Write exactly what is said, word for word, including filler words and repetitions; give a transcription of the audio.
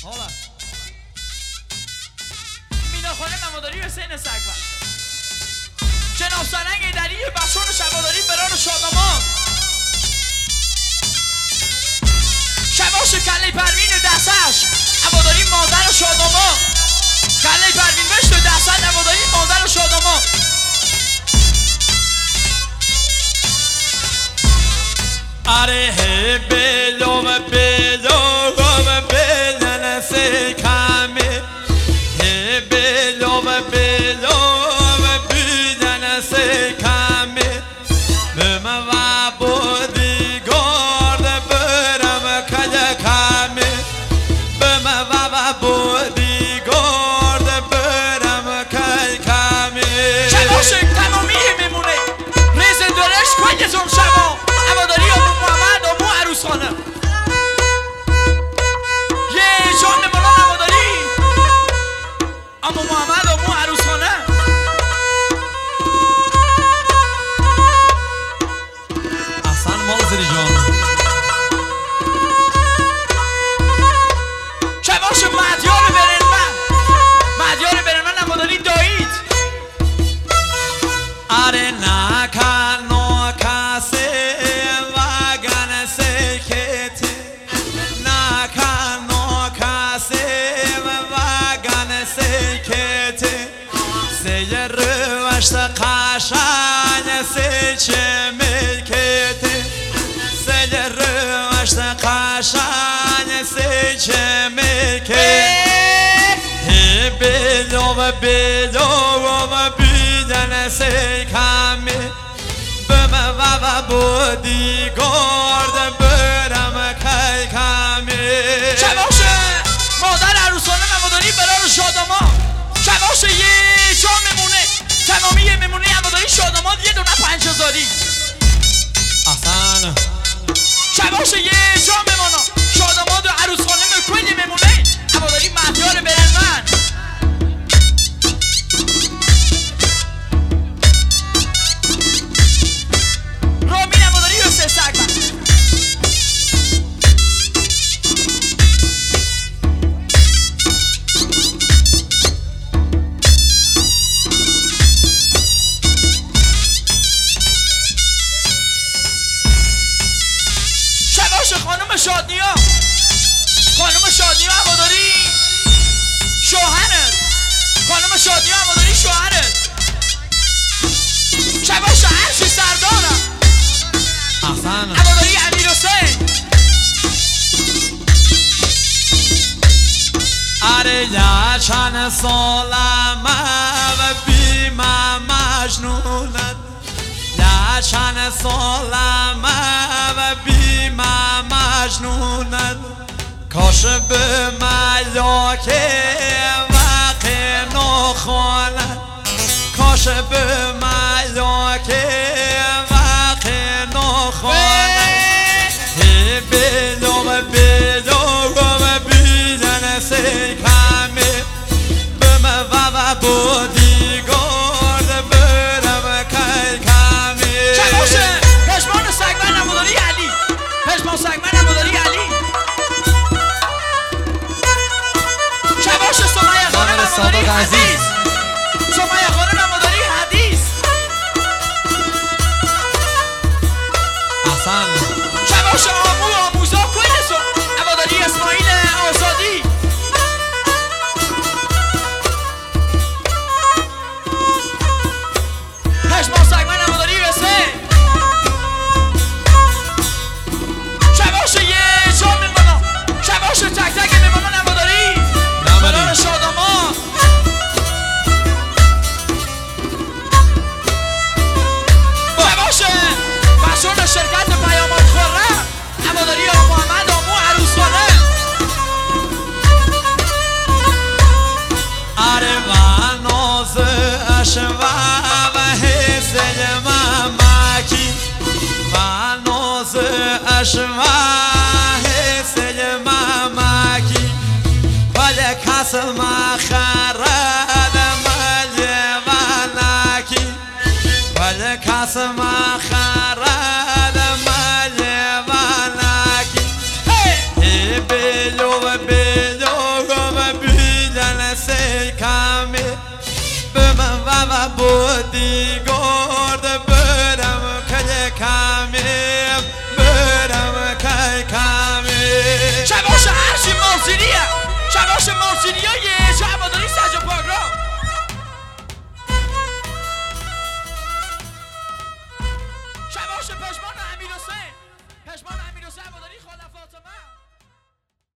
حالا میداخانه مماداری حسین سگبر جناب سرنگ ایدری بخشون شباداری بران شادامان شباش کله پروین دستش عباداری مادر شادامان کله پروین بشت و دستش عباداری مادر شادامان اره بلوم بلوم بلن سکمه بلوم بلوم بلن سکمه بم و بودی گارد برم کل کمه بم و بودی گارد برم کل کمه شباش تمامی میمونه ریز درش کنیتون شبا عباداری آمو محمد آمو عروس خانه یه جان مولا عباداری آمو محمد آمو عروس خانه احسن مازری جان شباش مدیار برنمن مدیار برنمن عباداری دایید اره نکن نکسه وگن سکته نکن نکسه وگن سکته سیر روشت قشنگ سیچه ملکته سیر روشت قشنگ سیچه ملکته بلوم بلوم بیدن سکمه بم و بودی گارد برم کل کمه شباش مادر عروسانه مماداری برار شادامان شباش یه جا میمونه تمامی میمونه عباداری شادامان یه دونه پنج هزاری احسن شباش یه جا میمونه شادامان و عروسخانه مکونی میمونه عباداری مهدیار برنمن رامین عباداری حسین سگبر شباش خانم شادنیا خانم شادنیا عباداری شوهرت خانم شادنیا عباداری شوهرت شباش عرشی سردارم احسن عباداری امیر حسین اره یا چند سالم و بیم مجنونت یا چند سالم و بیم مجنونت کاش به ملاکه وقت نخواند کاش به ملاکه وقت نخواند بلوم بلوم بیدن سکمه بم و بودی گارد برم کل کمه شباشه پشمان سگمن عباداری علی پشمان سگمن عباداری علی شباشه سمیه خانم عباداری حدیث سمیه خانم عباداری حدیث احسن شباشه آمو آموزا کنیسو عباداری اسماعیل آزادی پشمان سگمن عباداری حسین شباشه یه جا میمونم شباشه تک تک میمونم عباداری بران شادامان شباشه بخشون شرکت پیامات خورم عباداری آقا محمد آمو عروسخانه اره و ناز اشوا و حسن ممکی و ناز اشوا حسن ممکی ولی کس مخرد ملی و نکی ولی کس مخرد ملی و نکی بلو بلو بودی گرد برم که کمیم برم که کمیم شباش هرچی موزینیه شباش موزینیه یه جا هواداری